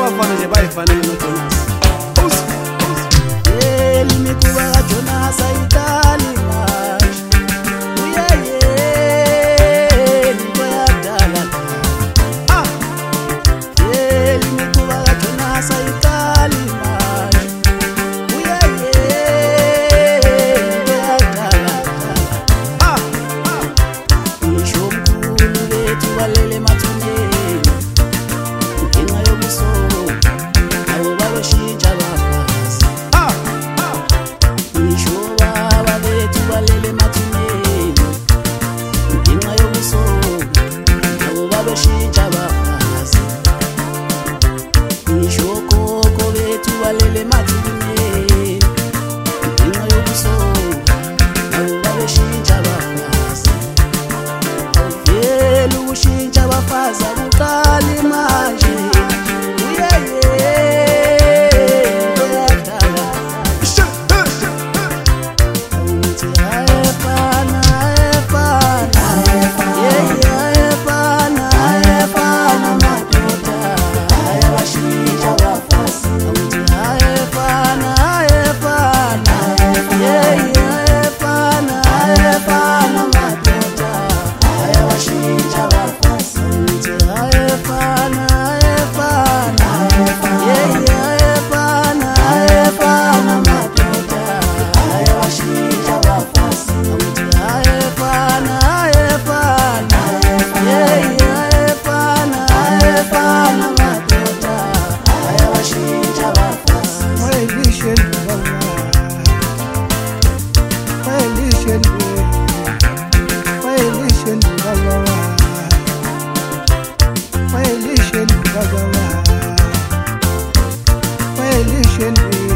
abafana nje bayifanele noJonas. Imikhuba kaJonas ayiqali manje. Into yakudala. Imikhuba kaJonas ayiqali manje. Into yakudala. Ngisho omkhulu bethu balele emathuneni ngenxa yobusono nabo babeshintsha abafazi. Ngisho baba bethu balele emathuneni ngenxa yobusono nabo babeshintsha abafazi. Ngisho gogo bethu balele emathuneni ngenxa yobusono nabo babeshintsha abafazi. Vele ukushintsha abafazi akuqali manje. Coalition